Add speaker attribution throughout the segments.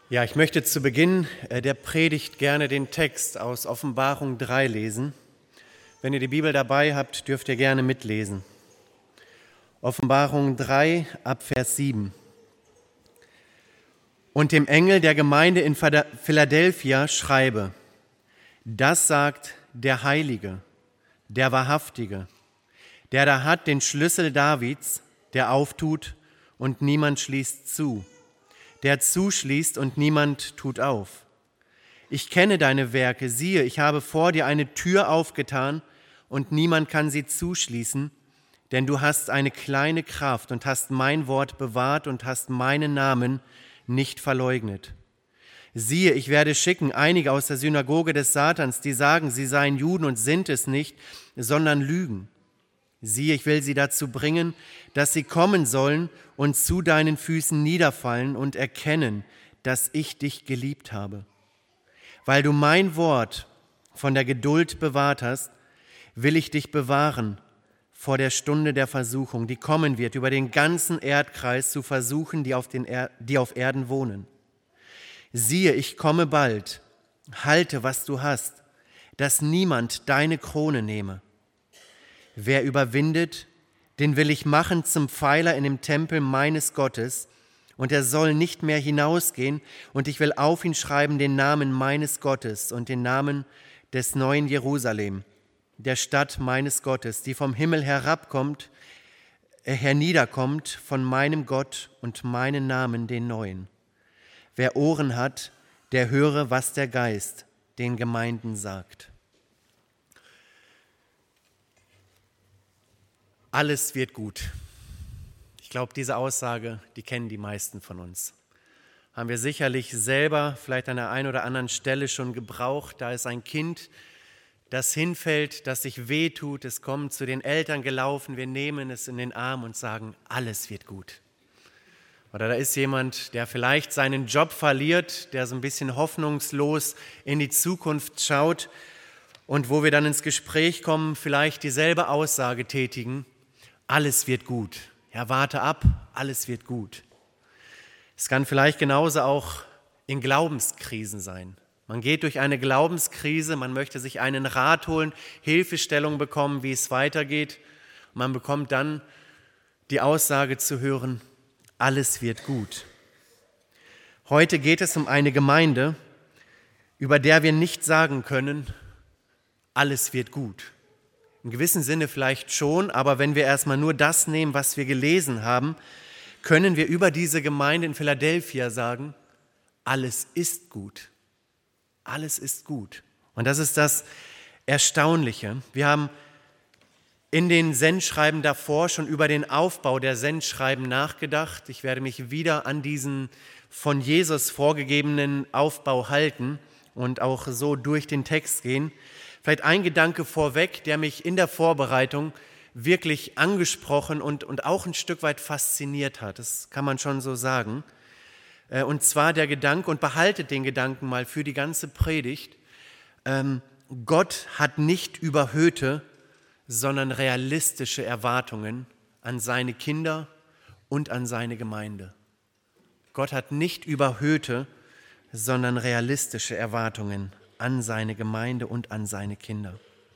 Speaker 1: Ja, ich möchte zu Beginn der Predigt gerne den Text aus Offenbarung 3 lesen. Wenn ihr die Bibel dabei habt, dürft ihr gerne mitlesen. Offenbarung 3 ab Vers 7. Und dem Engel der Gemeinde in Philadelphia schreibe: Das sagt der Heilige, der Wahrhaftige, der da hat den Schlüssel Davids, der auftut und niemand schließt zu, der zuschließt und niemand tut auf. Ich kenne deine Werke, siehe, ich habe vor dir eine Tür aufgetan und niemand kann sie zuschließen, denn du hast eine kleine Kraft und hast mein Wort bewahrt und hast meinen Namen nicht verleugnet. Siehe, ich werde schicken einige aus der Synagoge des Satans, die sagen, sie seien Juden und sind es nicht, sondern lügen. Siehe, ich will sie dazu bringen, dass sie kommen sollen und zu deinen Füßen niederfallen und erkennen, dass ich dich geliebt habe. Weil du mein Wort von der Geduld bewahrt hast, will ich dich bewahren vor der Stunde der Versuchung, die kommen wird, über den ganzen Erdkreis zu versuchen, die auf Erden wohnen. Siehe, ich komme bald, halte, was du hast, dass niemand deine Krone nehme. Wer überwindet, den will ich machen zum Pfeiler in dem Tempel meines Gottes, und er soll nicht mehr hinausgehen, und ich will auf ihn schreiben den Namen meines Gottes und den Namen des neuen Jerusalem, der Stadt meines Gottes, die vom Himmel herniederkommt von meinem Gott und meinen Namen, den neuen. Wer Ohren hat, der höre, was der Geist den Gemeinden sagt. Alles wird gut. Ich glaube, diese Aussage, die kennen die meisten von uns. Haben wir sicherlich selber vielleicht an der einen oder anderen Stelle schon gebraucht. Da ist ein Kind, das hinfällt, das sich wehtut. Es kommt zu den Eltern gelaufen. Wir nehmen es in den Arm und sagen, alles wird gut. Oder da ist jemand, der vielleicht seinen Job verliert, der so ein bisschen hoffnungslos in die Zukunft schaut und wo wir dann ins Gespräch kommen, vielleicht dieselbe Aussage tätigen: Alles wird gut. Ja, warte ab, alles wird gut. Es kann vielleicht genauso auch in Glaubenskrisen sein. Man geht durch eine Glaubenskrise, man möchte sich einen Rat holen, Hilfestellung bekommen, wie es weitergeht. Und man bekommt dann die Aussage zu hören: Alles wird gut. Heute geht es um eine Gemeinde, über der wir nicht sagen können, alles wird gut. In gewissem Sinne vielleicht schon, aber wenn wir erstmal nur das nehmen, was wir gelesen haben, können wir über diese Gemeinde in Philadelphia sagen, alles ist gut. Alles ist gut. Und das ist das Erstaunliche. Wir haben in den Sendschreiben davor schon über den Aufbau der Sendschreiben nachgedacht. Ich werde mich wieder an diesen von Jesus vorgegebenen Aufbau halten und auch so durch den Text gehen. Vielleicht ein Gedanke vorweg, der mich in der Vorbereitung wirklich angesprochen und auch ein Stück weit fasziniert hat. Das kann man schon so sagen. Und zwar der Gedanke, und behaltet den Gedanken mal für die ganze Predigt: Gott hat nicht überhöhte, sondern realistische Erwartungen an seine Kinder und an seine Gemeinde. Gott hat nicht überhöhte, sondern realistische Erwartungen an seine Gemeinde und an seine Kinder.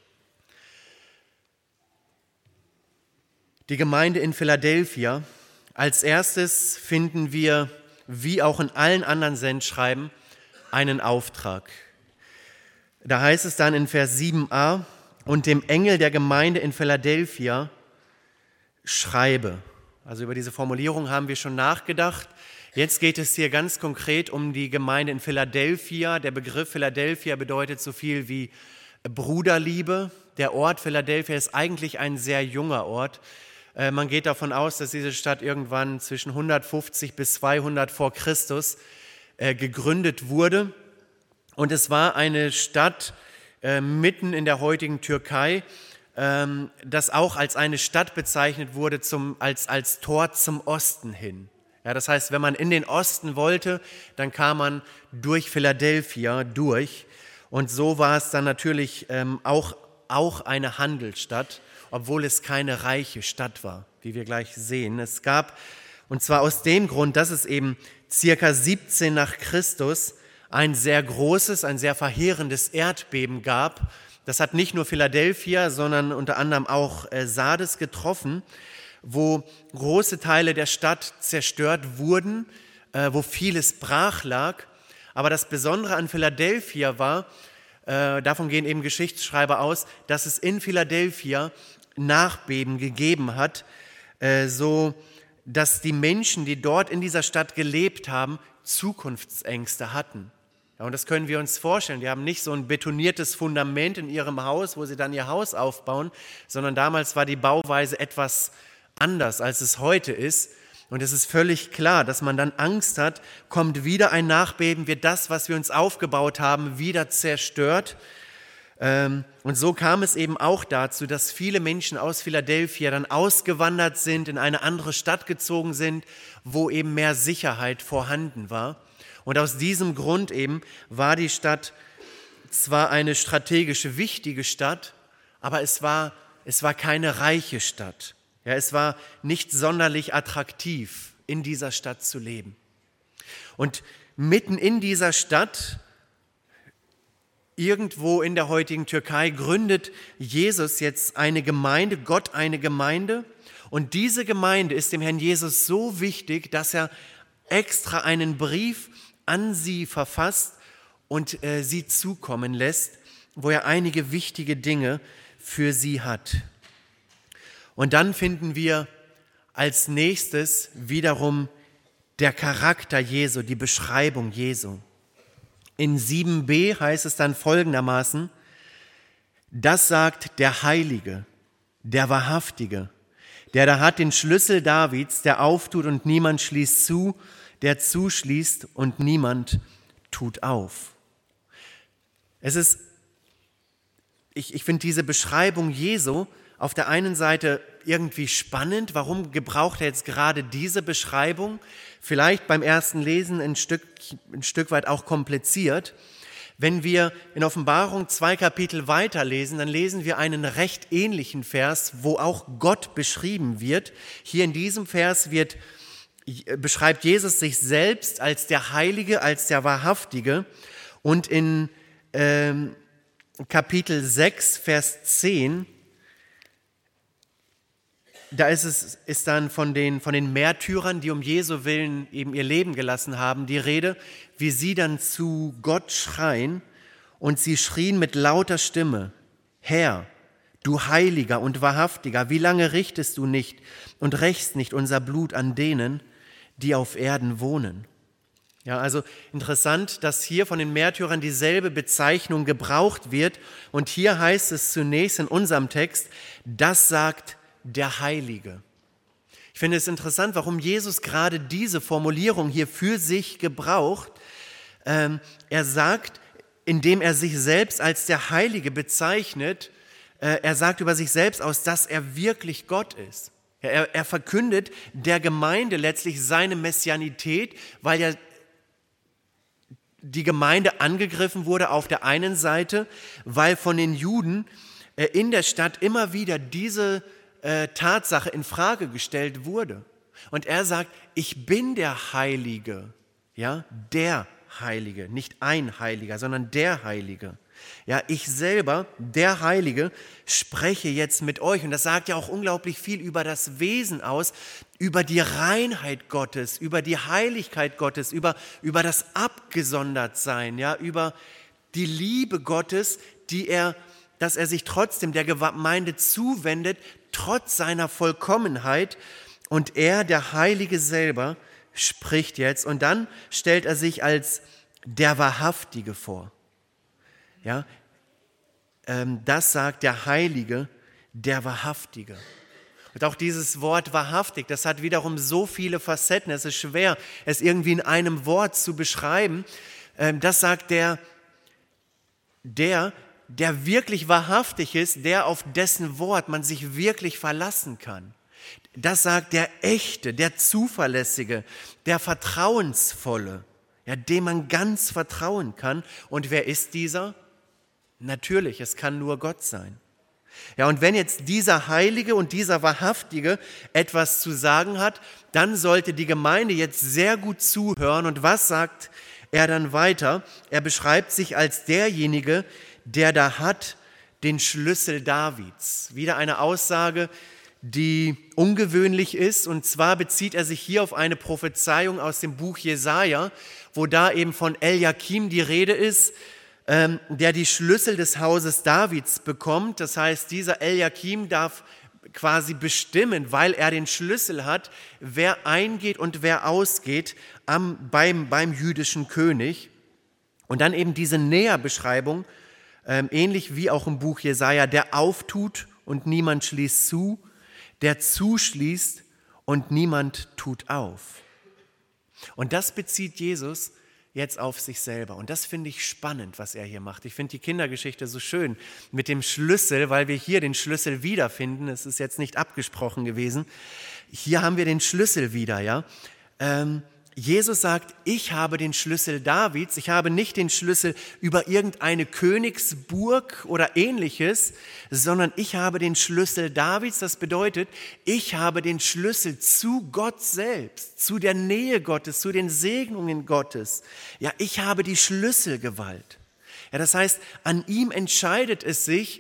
Speaker 1: Die Gemeinde in Philadelphia. Als erstes finden wir, wie auch in allen anderen Sendschreiben, einen Auftrag. Da heißt es dann in Vers 7a: Und dem Engel der Gemeinde in Philadelphia schreibe. Also über diese Formulierung haben wir schon nachgedacht. Jetzt geht es hier ganz konkret um die Gemeinde in Philadelphia. Der Begriff Philadelphia bedeutet so viel wie Bruderliebe. Der Ort Philadelphia ist eigentlich ein sehr junger Ort. Man geht davon aus, dass diese Stadt irgendwann zwischen 150 bis 200 vor Christus gegründet wurde. Und es war eine Stadt mitten in der heutigen Türkei, das auch als eine Stadt bezeichnet wurde, als Tor zum Osten hin. Ja, das heißt, wenn man in den Osten wollte, dann kam man durch Philadelphia durch. Und so war es dann natürlich auch eine Handelsstadt, obwohl es keine reiche Stadt war, wie wir gleich sehen. Es gab, und zwar aus dem Grund, dass es eben circa 17 nach Christus ein sehr großes, ein sehr verheerendes Erdbeben gab. Das hat nicht nur Philadelphia, sondern unter anderem auch Sardes getroffen, wo große Teile der Stadt zerstört wurden, wo vieles brach lag. Aber das Besondere an Philadelphia war, davon gehen eben Geschichtsschreiber aus, dass es in Philadelphia Nachbeben gegeben hat, so dass die Menschen, die dort in dieser Stadt gelebt haben, Zukunftsängste hatten. Ja, und das können wir uns vorstellen. Die haben nicht so ein betoniertes Fundament in ihrem Haus, wo sie dann ihr Haus aufbauen, sondern damals war die Bauweise etwas anders, als es heute ist. Und es ist völlig klar, dass man dann Angst hat, kommt wieder ein Nachbeben, wird das, was wir uns aufgebaut haben, wieder zerstört. Und so kam es eben auch dazu, dass viele Menschen aus Philadelphia dann ausgewandert sind, in eine andere Stadt gezogen sind, wo eben mehr Sicherheit vorhanden war. Und aus diesem Grund eben war die Stadt zwar eine strategisch wichtige Stadt, aber es war keine reiche Stadt. Ja, es war nicht sonderlich attraktiv, in dieser Stadt zu leben. Und mitten in dieser Stadt, irgendwo in der heutigen Türkei, gründet Jesus jetzt eine Gemeinde, Gott eine Gemeinde. Und diese Gemeinde ist dem Herrn Jesus so wichtig, dass er extra einen Brief an sie verfasst und sie zukommen lässt, wo er einige wichtige Dinge für sie hat. Und dann finden wir als nächstes wiederum der Charakter Jesu, die Beschreibung Jesu. In 7b heißt es dann folgendermaßen: Das sagt der Heilige, der Wahrhaftige, der da hat den Schlüssel Davids, der auftut und niemand schließt zu, der zuschließt und niemand tut auf. Ich finde diese Beschreibung Jesu auf der einen Seite irgendwie spannend. Warum gebraucht er jetzt gerade diese Beschreibung? Vielleicht beim ersten Lesen ein Stück weit auch kompliziert. Wenn wir in Offenbarung 2 Kapitel weiterlesen, dann lesen wir einen recht ähnlichen Vers, wo auch Gott beschrieben wird. Hier in diesem Vers beschreibt Jesus sich selbst als der Heilige, als der Wahrhaftige. Und in Kapitel 6, Vers 10, da ist dann von den Märtyrern, die um Jesu Willen eben ihr Leben gelassen haben, die Rede, wie sie dann zu Gott schreien. Und sie schrien mit lauter Stimme: Herr, du Heiliger und Wahrhaftiger, wie lange richtest du nicht und rächst nicht unser Blut an denen, die auf Erden wohnen? Ja, also interessant, dass hier von den Märtyrern dieselbe Bezeichnung gebraucht wird. Und hier heißt es zunächst in unserem Text: Das sagt der Heilige. Ich finde es interessant, warum Jesus gerade diese Formulierung hier für sich gebraucht. Er sagt, indem er sich selbst als der Heilige bezeichnet, er sagt über sich selbst aus, dass er wirklich Gott ist. Er verkündet der Gemeinde letztlich seine Messianität, weil ja die Gemeinde angegriffen wurde auf der einen Seite, weil von den Juden in der Stadt immer wieder diese Tatsache in Frage gestellt wurde. Und er sagt, ich bin der Heilige, ja, der Heilige, nicht ein Heiliger, sondern der Heilige. Ja, ich selber, der Heilige, spreche jetzt mit euch. Und das sagt ja auch unglaublich viel über das Wesen aus, über die Reinheit Gottes, über die Heiligkeit Gottes, über das Abgesondertsein, ja, über die Liebe Gottes, dass er sich trotzdem der Gemeinde zuwendet, trotz seiner Vollkommenheit. Und er, der Heilige selber, spricht jetzt. Und dann stellt er sich als der Wahrhaftige vor. Ja, das sagt der Heilige, der Wahrhaftige. Und auch dieses Wort wahrhaftig, das hat wiederum so viele Facetten. Es ist schwer, es irgendwie in einem Wort zu beschreiben. Das sagt der wirklich wahrhaftig ist, der auf dessen Wort man sich wirklich verlassen kann. Das sagt der Echte, der Zuverlässige, der Vertrauensvolle, ja, dem man ganz vertrauen kann. Und wer ist dieser? Natürlich, es kann nur Gott sein. Ja, und wenn jetzt dieser Heilige und dieser Wahrhaftige etwas zu sagen hat, dann sollte die Gemeinde jetzt sehr gut zuhören. Und was sagt er dann weiter? Er beschreibt sich als derjenige, der da hat den Schlüssel Davids. Wieder eine Aussage, die ungewöhnlich ist. Und zwar bezieht er sich hier auf eine Prophezeiung aus dem Buch Jesaja, wo da eben von Eliakim die Rede ist, der die Schlüssel des Hauses Davids bekommt. Das heißt, dieser Eliakim darf quasi bestimmen, weil er den Schlüssel hat, wer eingeht und wer ausgeht beim jüdischen König. Und dann eben diese Näherbeschreibung, ähnlich wie auch im Buch Jesaja, der auftut und niemand schließt zu, der zuschließt und niemand tut auf. Und das bezieht Jesus jetzt auf sich selber. Und das finde ich spannend, was er hier macht. Ich finde die Kindergeschichte so schön mit dem Schlüssel, weil wir hier den Schlüssel wiederfinden. Es ist jetzt nicht abgesprochen gewesen. Hier haben wir den Schlüssel wieder, ja. Jesus sagt, ich habe den Schlüssel Davids. Ich habe nicht den Schlüssel über irgendeine Königsburg oder ähnliches, sondern ich habe den Schlüssel Davids. Das bedeutet, ich habe den Schlüssel zu Gott selbst, zu der Nähe Gottes, zu den Segnungen Gottes. Ja, ich habe die Schlüsselgewalt. Ja, das heißt, an ihm entscheidet es sich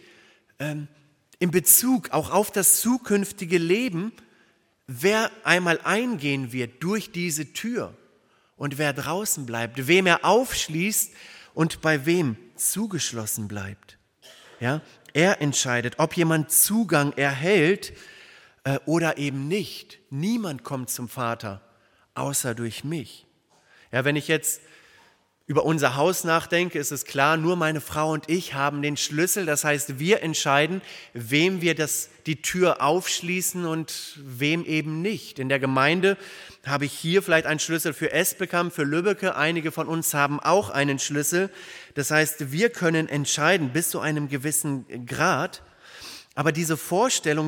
Speaker 1: in Bezug auch auf das zukünftige Leben, wer einmal eingehen wird durch diese Tür und wer draußen bleibt, wem er aufschließt und bei wem zugeschlossen bleibt. Ja, er entscheidet, ob jemand Zugang erhält oder eben nicht. Niemand kommt zum Vater, außer durch mich. Ja, wenn ich jetzt über unser Haus nachdenke, ist es klar, nur meine Frau und ich haben den Schlüssel. Das heißt, wir entscheiden, wem wir die Tür aufschließen und wem eben nicht. In der Gemeinde habe ich hier vielleicht einen Schlüssel für Esbekamp, für Lübbecke. Einige von uns haben auch einen Schlüssel. Das heißt, wir können entscheiden bis zu einem gewissen Grad. Aber diese Vorstellung,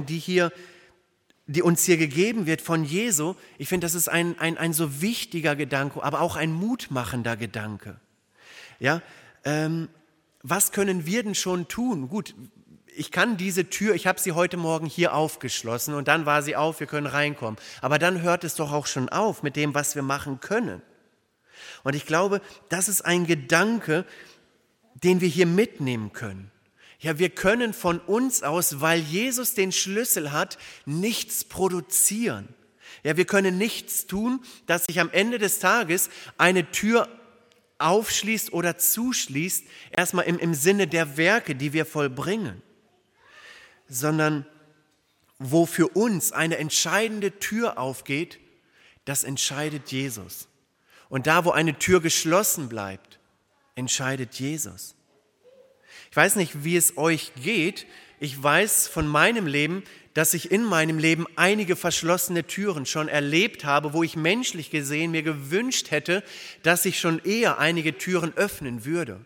Speaker 1: die uns hier gegeben wird von Jesu, ich finde, das ist ein so wichtiger Gedanke, aber auch ein mutmachender Gedanke. Ja, was können wir denn schon tun? Gut, ich kann diese Tür, ich habe sie heute Morgen hier aufgeschlossen und dann war sie auf, wir können reinkommen. Aber dann hört es doch auch schon auf mit dem, was wir machen können. Und ich glaube, das ist ein Gedanke, den wir hier mitnehmen können. Ja, wir können von uns aus, weil Jesus den Schlüssel hat, nichts produzieren. Ja, wir können nichts tun, dass sich am Ende des Tages eine Tür aufschließt oder zuschließt, erstmal im Sinne der Werke, die wir vollbringen, sondern wo für uns eine entscheidende Tür aufgeht, das entscheidet Jesus. Und da, wo eine Tür geschlossen bleibt, entscheidet Jesus. Ich weiß nicht, wie es euch geht. Ich weiß von meinem Leben, dass ich in meinem Leben einige verschlossene Türen schon erlebt habe, wo ich menschlich gesehen mir gewünscht hätte, dass ich schon eher einige Türen öffnen würde.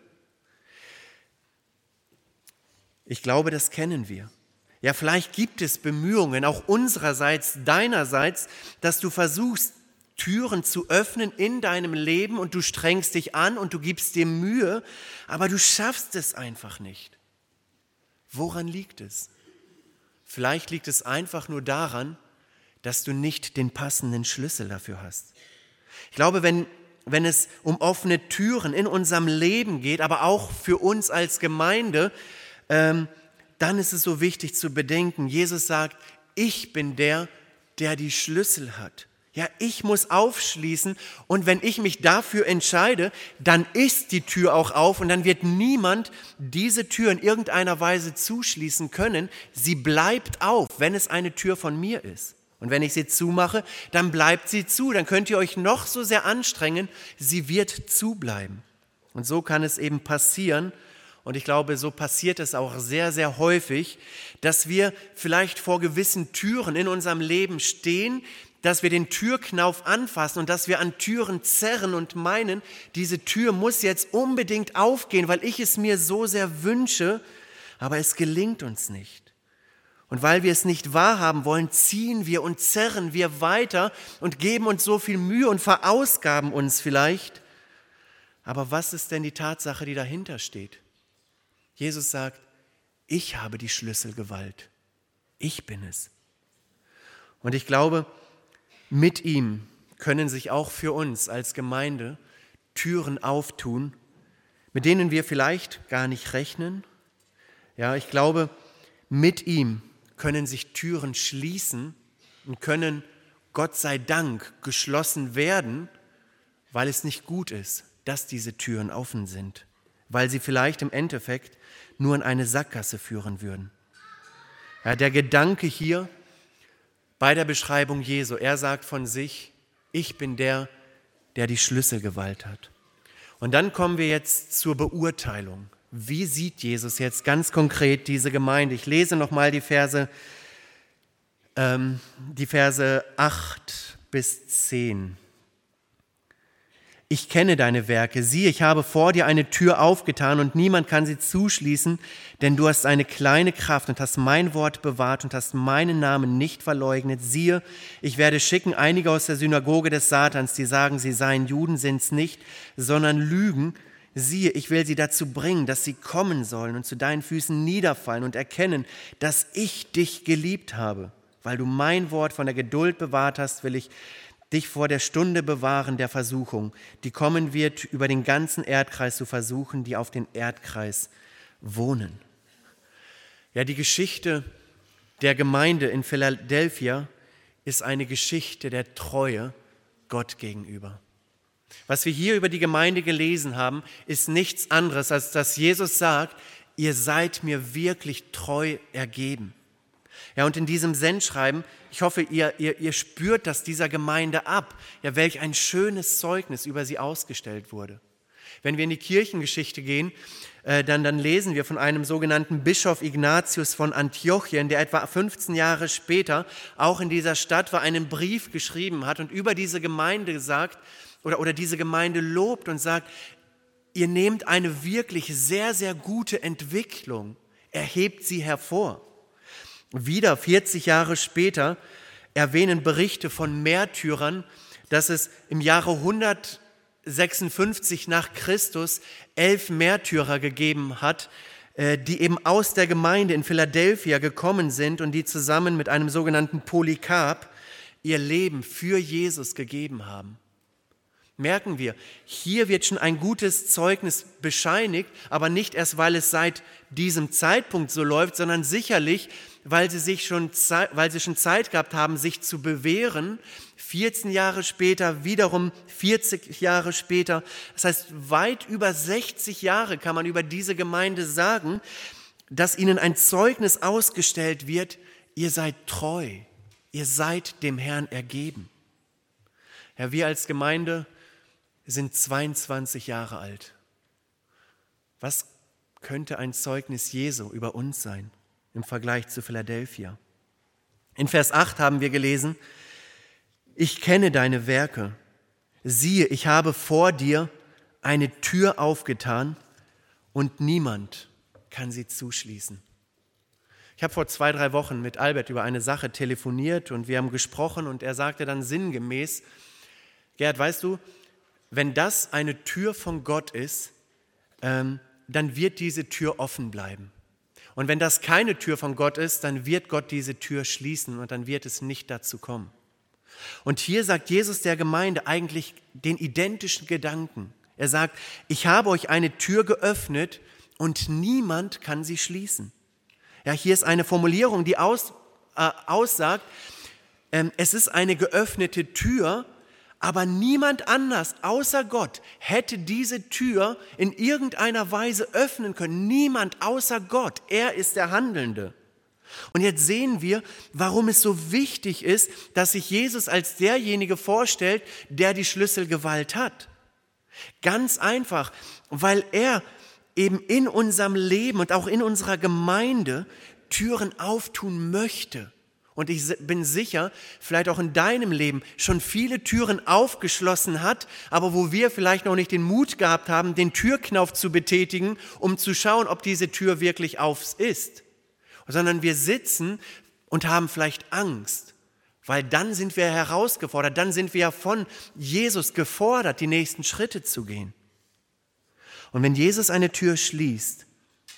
Speaker 1: Ich glaube, das kennen wir. Ja, vielleicht gibt es Bemühungen, auch unsererseits, deinerseits, dass du versuchst, Türen zu öffnen in deinem Leben und du strengst dich an und du gibst dir Mühe, aber du schaffst es einfach nicht. Woran liegt es? Vielleicht liegt es einfach nur daran, dass du nicht den passenden Schlüssel dafür hast. Ich glaube, wenn es um offene Türen in unserem Leben geht, aber auch für uns als Gemeinde, dann ist es so wichtig zu bedenken, Jesus sagt, ich bin der die Schlüssel hat. Ja, ich muss aufschließen und wenn ich mich dafür entscheide, dann ist die Tür auch auf und dann wird niemand diese Tür in irgendeiner Weise zuschließen können. Sie bleibt auf, wenn es eine Tür von mir ist. Und wenn ich sie zumache, dann bleibt sie zu. Dann könnt ihr euch noch so sehr anstrengen, sie wird zubleiben. Und so kann es eben passieren. Und ich glaube, so passiert es auch sehr, sehr häufig, dass wir vielleicht vor gewissen Türen in unserem Leben stehen, dass wir den Türknauf anfassen und dass wir an Türen zerren und meinen, diese Tür muss jetzt unbedingt aufgehen, weil ich es mir so sehr wünsche, aber es gelingt uns nicht. Und weil wir es nicht wahrhaben wollen, ziehen wir und zerren wir weiter und geben uns so viel Mühe und verausgaben uns vielleicht. Aber was ist denn die Tatsache, die dahinter steht? Jesus sagt, ich habe die Schlüsselgewalt. Ich bin es. Und ich glaube, mit ihm können sich auch für uns als Gemeinde Türen auftun, mit denen wir vielleicht gar nicht rechnen. Ja, ich glaube, mit ihm können sich Türen schließen und können, Gott sei Dank, geschlossen werden, weil es nicht gut ist, dass diese Türen offen sind, weil sie vielleicht im Endeffekt nur in eine Sackgasse führen würden. Ja, der Gedanke hier bei der Beschreibung Jesu, er sagt von sich, ich bin der die Schlüsselgewalt hat. Und dann kommen wir jetzt zur Beurteilung. Wie sieht Jesus jetzt ganz konkret diese Gemeinde? Ich lese nochmal die Verse 8 bis 10. Ich kenne deine Werke. Siehe, ich habe vor dir eine Tür aufgetan und niemand kann sie zuschließen, denn du hast eine kleine Kraft und hast mein Wort bewahrt und hast meinen Namen nicht verleugnet. Siehe, ich werde schicken einige aus der Synagoge des Satans, die sagen, sie seien Juden, sind's nicht, sondern lügen. Siehe, ich will sie dazu bringen, dass sie kommen sollen und zu deinen Füßen niederfallen und erkennen, dass ich dich geliebt habe. Weil du mein Wort von der Geduld bewahrt hast, will ich dich vor der Stunde bewahren der Versuchung, die kommen wird, über den ganzen Erdkreis zu versuchen, die auf den Erdkreis wohnen. Ja, die Geschichte der Gemeinde in Philadelphia ist eine Geschichte der Treue Gott gegenüber. Was wir hier über die Gemeinde gelesen haben, ist nichts anderes, als dass Jesus sagt, ihr seid mir wirklich treu ergeben. Ja, und in diesem Sendschreiben, ich hoffe, ihr spürt das dieser Gemeinde ab, ja, welch ein schönes Zeugnis über sie ausgestellt wurde. Wenn wir in die Kirchengeschichte gehen, dann lesen wir von einem sogenannten Bischof Ignatius von Antiochien, der etwa 15 Jahre später auch in dieser Stadt war, einen Brief geschrieben hat und über diese Gemeinde sagt, oder diese Gemeinde lobt und sagt, ihr nehmt eine wirklich sehr, sehr gute Entwicklung, erhebt sie hervor. Wieder 40 Jahre später erwähnen Berichte von Märtyrern, dass es im Jahre 156 nach Christus 11 Märtyrer gegeben hat, die eben aus der Gemeinde in Philadelphia gekommen sind und die zusammen mit einem sogenannten Polycarp ihr Leben für Jesus gegeben haben. Merken wir, hier wird schon ein gutes Zeugnis bescheinigt, aber nicht erst, weil es seit diesem Zeitpunkt so läuft, sondern sicherlich, weil sie schon Zeit gehabt haben, sich zu bewähren. 14 Jahre später, wiederum 40 Jahre später. Das heißt, weit über 60 Jahre kann man über diese Gemeinde sagen, dass ihnen ein Zeugnis ausgestellt wird, ihr seid treu, ihr seid dem Herrn ergeben. Ja, wir als Gemeinde sind 22 Jahre alt. Was könnte ein Zeugnis Jesu über uns sein im Vergleich zu Philadelphia? In Vers 8 haben wir gelesen, ich kenne deine Werke. Siehe, ich habe vor dir eine Tür aufgetan und niemand kann sie zuschließen. Ich habe vor 2-3 Wochen mit Albert über eine Sache telefoniert und wir haben gesprochen und er sagte dann sinngemäß, Gerd, weißt du, wenn das eine Tür von Gott ist, dann wird diese Tür offen bleiben. Und wenn das keine Tür von Gott ist, dann wird Gott diese Tür schließen und dann wird es nicht dazu kommen. Und hier sagt Jesus der Gemeinde eigentlich den identischen Gedanken. Er sagt, ich habe euch eine Tür geöffnet und niemand kann sie schließen. Ja, hier ist eine Formulierung, die aussagt, es ist eine geöffnete Tür, aber niemand anders außer Gott hätte diese Tür in irgendeiner Weise öffnen können. Niemand außer Gott. Er ist der Handelnde. Und jetzt sehen wir, warum es so wichtig ist, dass sich Jesus als derjenige vorstellt, der die Schlüsselgewalt hat. Ganz einfach, weil er eben in unserem Leben und auch in unserer Gemeinde Türen auftun möchte. Und ich bin sicher, vielleicht auch in deinem Leben schon viele Türen aufgeschlossen hat, aber wo wir vielleicht noch nicht den Mut gehabt haben, den Türknauf zu betätigen, um zu schauen, ob diese Tür wirklich auf ist. Sondern wir sitzen und haben vielleicht Angst, weil dann sind wir herausgefordert, dann sind wir ja von Jesus gefordert, die nächsten Schritte zu gehen. Und wenn Jesus eine Tür schließt,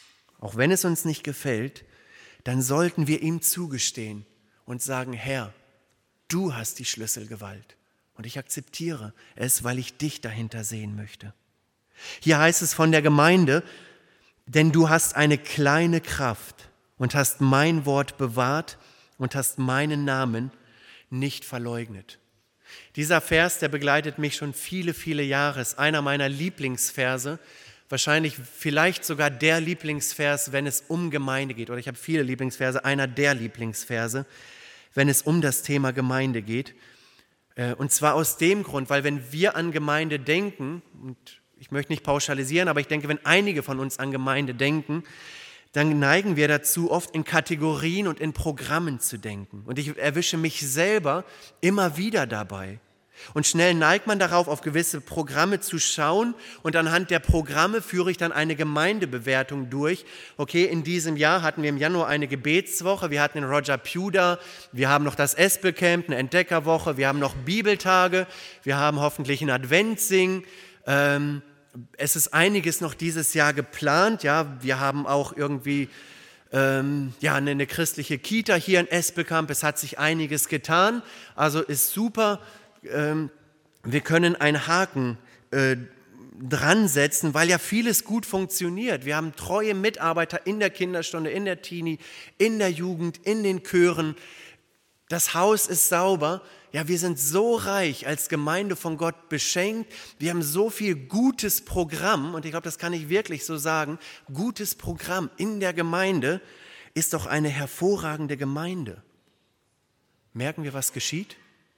Speaker 1: auch wenn es uns nicht gefällt, dann sollten wir ihm zugestehen und sagen, Herr, du hast die Schlüsselgewalt und ich akzeptiere es, weil ich dich dahinter sehen möchte. Hier heißt es von der Gemeinde, denn du hast eine kleine Kraft und hast mein Wort bewahrt und hast meinen Namen nicht verleugnet. Dieser Vers, der begleitet mich schon viele, viele Jahre, ist einer meiner Lieblingsverse, wahrscheinlich vielleicht sogar der Lieblingsvers, wenn es um Gemeinde geht. Oder ich habe viele Lieblingsverse, einer der Lieblingsverse, wenn es um das Thema Gemeinde geht. Und zwar aus dem Grund, weil wenn wir an Gemeinde denken, und ich möchte nicht pauschalisieren, aber ich denke, wenn einige von uns an Gemeinde denken, dann neigen wir dazu, oft in Kategorien und in Programmen zu denken. Und ich erwische mich selber immer wieder dabei. Und schnell neigt man darauf, auf gewisse Programme zu schauen und anhand der Programme führe ich dann eine Gemeindebewertung durch. Okay, in diesem Jahr hatten wir im Januar eine Gebetswoche, wir hatten den Roger Pugh da, wir haben noch das Espelcamp, eine Entdeckerwoche, wir haben noch Bibeltage, wir haben hoffentlich ein Adventssingen. Es ist einiges noch dieses Jahr geplant, ja, wir haben auch irgendwie eine christliche Kita hier in Espelkamp, es hat sich einiges getan, also ist super. Wir können einen Haken dran setzen, weil ja vieles gut funktioniert. Wir haben treue Mitarbeiter in der Kinderstunde, in der Teenie, in der Jugend, in den Chören. Das Haus ist sauber. Ja, wir sind so reich als Gemeinde von Gott beschenkt. Wir haben so viel gutes Programm und ich glaube, das kann ich wirklich so sagen. Gutes Programm in der Gemeinde ist doch eine hervorragende Gemeinde. Merken wir, was geschieht?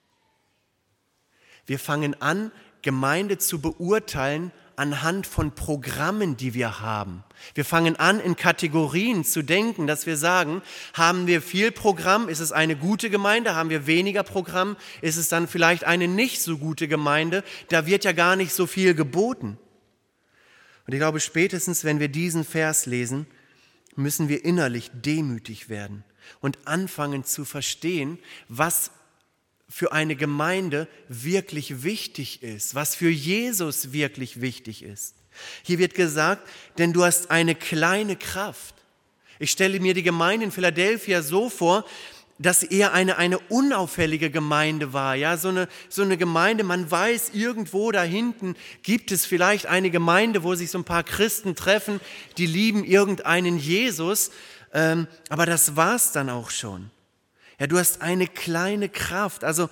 Speaker 1: Wir fangen an, Gemeinde zu beurteilen anhand von Programmen, die wir haben. Wir fangen an, in Kategorien zu denken, dass wir sagen, haben wir viel Programm, ist es eine gute Gemeinde, haben wir weniger Programm, ist es dann vielleicht eine nicht so gute Gemeinde, da wird ja gar nicht so viel geboten. Und ich glaube, spätestens, wenn wir diesen Vers lesen, müssen wir innerlich demütig werden und anfangen zu verstehen, was für eine Gemeinde wirklich wichtig ist, was für Jesus wirklich wichtig ist. Hier wird gesagt, denn du hast eine kleine Kraft. Ich stelle mir die Gemeinde in Philadelphia so vor, dass sie eher eine unauffällige Gemeinde war. Ja, so eine Gemeinde, man weiß, irgendwo da hinten gibt es vielleicht eine Gemeinde, wo sich so ein paar Christen treffen, die lieben irgendeinen Jesus, aber das war's dann auch schon. Ja, du hast eine kleine Kraft. Also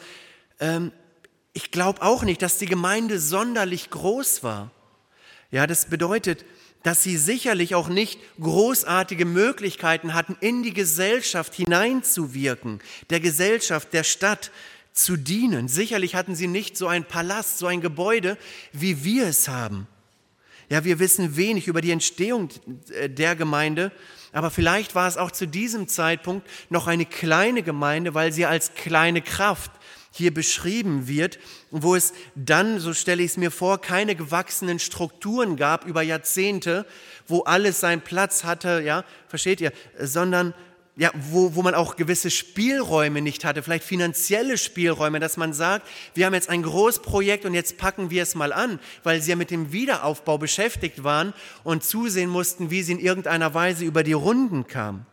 Speaker 1: ich glaube auch nicht, dass die Gemeinde sonderlich groß war. Ja, das bedeutet, dass sie sicherlich auch nicht großartige Möglichkeiten hatten, in die Gesellschaft hineinzuwirken, der Gesellschaft, der Stadt zu dienen. Sicherlich hatten sie nicht so einen Palast, so ein Gebäude, wie wir es haben. Ja, wir wissen wenig über die Entstehung der Gemeinde, aber vielleicht war es auch zu diesem Zeitpunkt noch eine kleine Gemeinde, weil sie als kleine Kraft hier beschrieben wird, wo es dann, so stelle ich es mir vor, keine gewachsenen Strukturen gab über Jahrzehnte, wo alles seinen Platz hatte, ja, versteht ihr, sondern ja, wo man auch gewisse Spielräume nicht hatte, vielleicht finanzielle Spielräume, dass man sagt, wir haben jetzt ein Großprojekt und jetzt packen wir es mal an, weil sie ja mit dem Wiederaufbau beschäftigt waren und zusehen mussten, wie sie in irgendeiner Weise über die Runden kamen.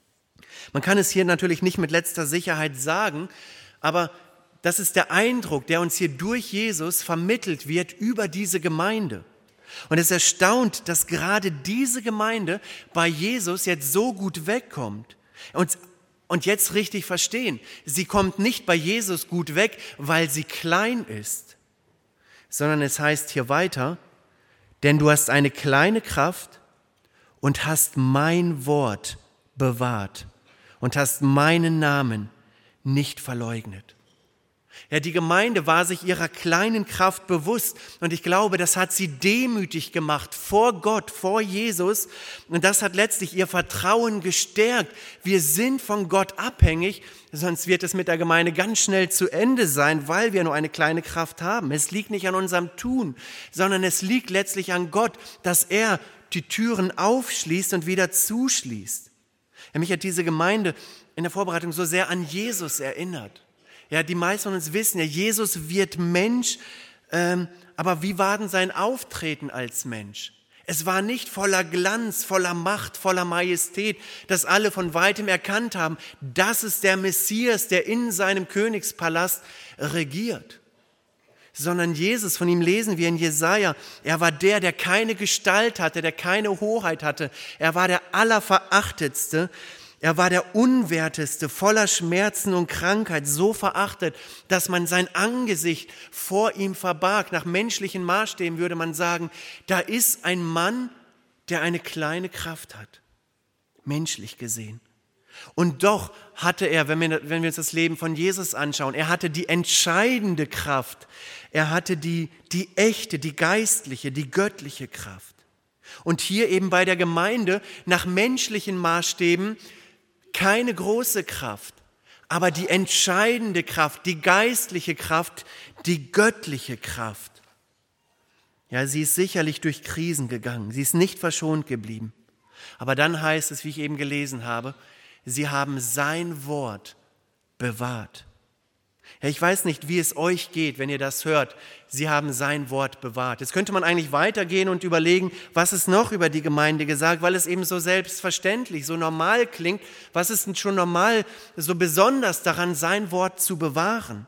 Speaker 1: Man kann es hier natürlich nicht mit letzter Sicherheit sagen, aber das ist der Eindruck, der uns hier durch Jesus vermittelt wird über diese Gemeinde. Und es erstaunt, dass gerade diese Gemeinde bei Jesus jetzt so gut wegkommt. Und jetzt richtig verstehen, sie kommt nicht bei Jesus gut weg, weil sie klein ist, sondern es heißt hier weiter, denn du hast eine kleine Kraft und hast mein Wort bewahrt und hast meinen Namen nicht verleugnet. Ja, die Gemeinde war sich ihrer kleinen Kraft bewusst und ich glaube, das hat sie demütig gemacht vor Gott, vor Jesus und das hat letztlich ihr Vertrauen gestärkt. Wir sind von Gott abhängig, sonst wird es mit der Gemeinde ganz schnell zu Ende sein, weil wir nur eine kleine Kraft haben. Es liegt nicht an unserem Tun, sondern es liegt letztlich an Gott, dass er die Türen aufschließt und wieder zuschließt. Ja, mich hat diese Gemeinde in der Vorbereitung so sehr an Jesus erinnert. Ja, die meisten von uns wissen ja, Jesus wird Mensch, aber wie war denn sein Auftreten als Mensch? Es war nicht voller Glanz, voller Macht, voller Majestät, dass alle von weitem erkannt haben, das ist der Messias, der in seinem Königspalast regiert. Sondern Jesus, von ihm lesen wir in Jesaja, er war der keine Gestalt hatte, der keine Hoheit hatte. Er war der Allerverachtetste, er war der Unwerteste, voller Schmerzen und Krankheit, so verachtet, dass man sein Angesicht vor ihm verbarg. Nach menschlichen Maßstäben würde man sagen, da ist ein Mann, der eine kleine Kraft hat, menschlich gesehen. Und doch hatte er, wenn wir uns das Leben von Jesus anschauen, er hatte die entscheidende Kraft, er hatte die echte, die geistliche, die göttliche Kraft. Und hier eben bei der Gemeinde nach menschlichen Maßstäben keine große Kraft, aber die entscheidende Kraft, die geistliche Kraft, die göttliche Kraft. Ja, sie ist sicherlich durch Krisen gegangen, sie ist nicht verschont geblieben. Aber dann heißt es, wie ich eben gelesen habe, sie haben sein Wort bewahrt. Ja, ich weiß nicht, wie es euch geht, wenn ihr das hört. Sie haben sein Wort bewahrt. Jetzt könnte man eigentlich weitergehen und überlegen, was ist noch über die Gemeinde gesagt, weil es eben so selbstverständlich, so normal klingt. Was ist denn schon normal, so besonders daran, sein Wort zu bewahren?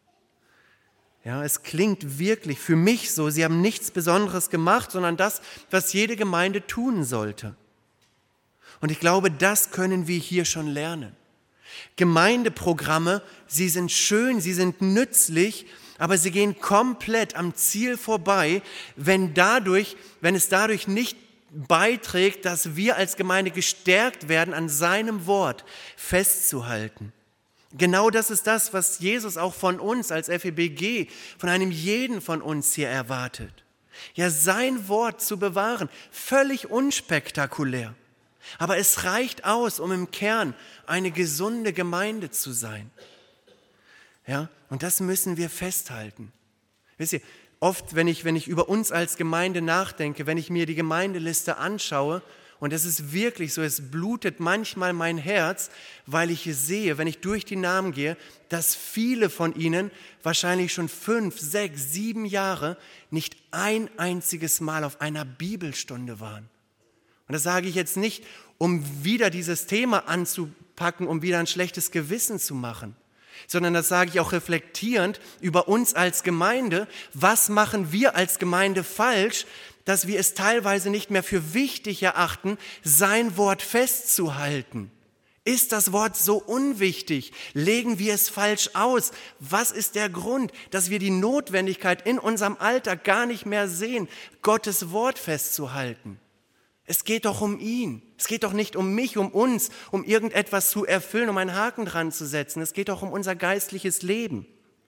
Speaker 1: Ja, es klingt wirklich für mich so, sie haben nichts Besonderes gemacht, sondern das, was jede Gemeinde tun sollte. Und ich glaube, das können wir hier schon lernen. Gemeindeprogramme, sie sind schön, sie sind nützlich, aber sie gehen komplett am Ziel vorbei, wenn es dadurch nicht beiträgt, dass wir als Gemeinde gestärkt werden, an seinem Wort festzuhalten. Genau das ist das, was Jesus auch von uns als FEBG, von einem jeden von uns hier erwartet. Ja, sein Wort zu bewahren, völlig unspektakulär. Aber es reicht aus, um im Kern eine gesunde Gemeinde zu sein. Ja, und das müssen wir festhalten. Wisst ihr, oft, wenn ich über uns als Gemeinde nachdenke, wenn ich mir die Gemeindeliste anschaue, und es ist wirklich so, es blutet manchmal mein Herz, weil ich sehe, wenn ich durch die Namen gehe, dass viele von ihnen wahrscheinlich schon 5, 6, 7 Jahre nicht ein einziges Mal auf einer Bibelstunde waren. Und das sage ich jetzt nicht, um wieder dieses Thema anzupacken, um wieder ein schlechtes Gewissen zu machen, sondern das sage ich auch reflektierend über uns als Gemeinde. Was machen wir als Gemeinde falsch, dass wir es teilweise nicht mehr für wichtig erachten, sein Wort festzuhalten? Ist das Wort so unwichtig? Legen wir es falsch aus? Was ist der Grund, dass wir die Notwendigkeit in unserem Alltag gar nicht mehr sehen, Gottes Wort festzuhalten? Es geht doch um ihn. Es geht doch nicht um mich, um uns, um irgendetwas zu erfüllen, um einen Haken dran zu setzen. Es geht doch um unser geistliches Leben.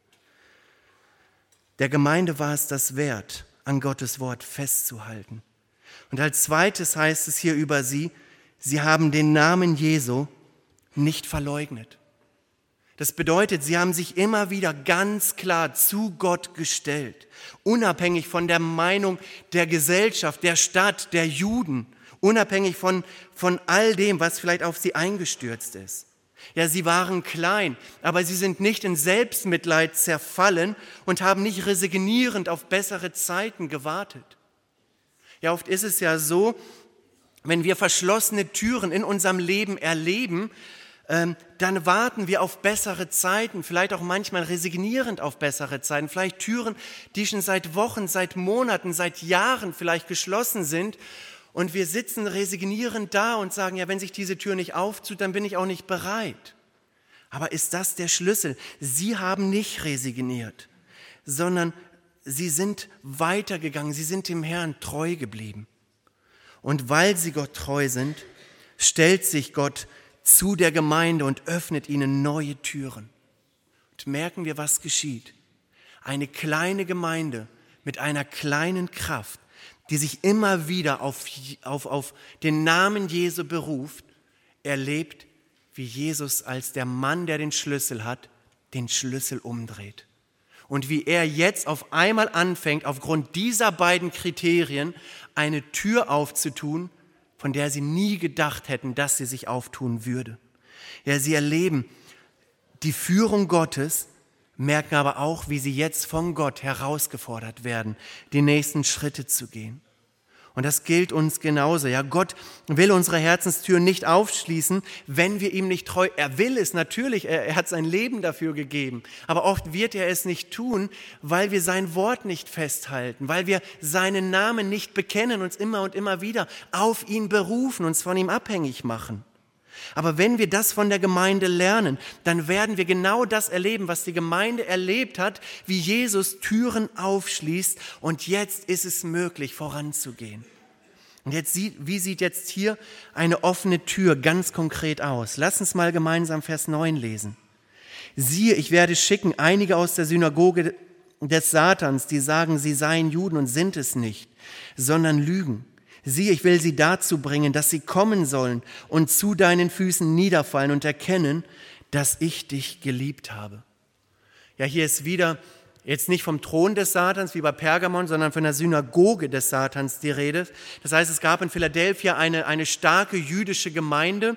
Speaker 1: Der Gemeinde war es das wert, an Gottes Wort festzuhalten. Und als zweites heißt es hier über sie, sie haben den Namen Jesu nicht verleugnet. Das bedeutet, sie haben sich immer wieder ganz klar zu Gott gestellt, unabhängig von der Meinung der Gesellschaft, der Stadt, der Juden, unabhängig von all dem, was vielleicht auf sie eingestürzt ist. Ja, sie waren klein, aber sie sind nicht in Selbstmitleid zerfallen und haben nicht resignierend auf bessere Zeiten gewartet. Ja, oft ist es ja so, wenn wir verschlossene Türen in unserem Leben erleben, dann warten wir auf bessere Zeiten, vielleicht auch manchmal resignierend auf bessere Zeiten, vielleicht Türen, die schon seit Wochen, seit Monaten, seit Jahren vielleicht geschlossen sind. Und wir sitzen resignierend da und sagen, ja, wenn sich diese Tür nicht auftut, dann bin ich auch nicht bereit. Aber ist das der Schlüssel? Sie haben nicht resigniert, sondern sie sind weitergegangen, sie sind dem Herrn treu geblieben. Und weil sie Gott treu sind, stellt sich Gott zu der Gemeinde und öffnet ihnen neue Türen. Und merken wir, was geschieht. Eine kleine Gemeinde mit einer kleinen Kraft, die sich immer wieder auf den Namen Jesu beruft, erlebt, wie Jesus als der Mann, der den Schlüssel hat, den Schlüssel umdreht. Und wie er jetzt auf einmal anfängt, aufgrund dieser beiden Kriterien eine Tür aufzutun, von der sie nie gedacht hätten, dass sie sich auftun würde. Ja, sie erleben die Führung Gottes, merken aber auch, wie sie jetzt von Gott herausgefordert werden, die nächsten Schritte zu gehen. Und das gilt uns genauso. Ja, Gott will unsere Herzenstür nicht aufschließen, wenn wir ihm nicht treu. Er will es natürlich, er hat sein Leben dafür gegeben. Aber oft wird er es nicht tun, weil wir sein Wort nicht festhalten, weil wir seinen Namen nicht bekennen, uns immer und immer wieder auf ihn berufen, uns von ihm abhängig machen. Aber wenn wir das von der Gemeinde lernen, dann werden wir genau das erleben, was die Gemeinde erlebt hat, wie Jesus Türen aufschließt und jetzt ist es möglich, voranzugehen. Und jetzt wie sieht jetzt hier eine offene Tür ganz konkret aus? Lass uns mal gemeinsam Vers 9 lesen. Siehe, ich werde schicken einige aus der Synagoge des Satans, die sagen, sie seien Juden und sind es nicht, sondern lügen. Siehe, ich will sie dazu bringen, dass sie kommen sollen und zu deinen Füßen niederfallen und erkennen, dass ich dich geliebt habe. Ja, hier ist wieder jetzt nicht vom Thron des Satans wie bei Pergamon, sondern von der Synagoge des Satans die Rede. Das heißt, es gab in Philadelphia eine starke jüdische Gemeinde,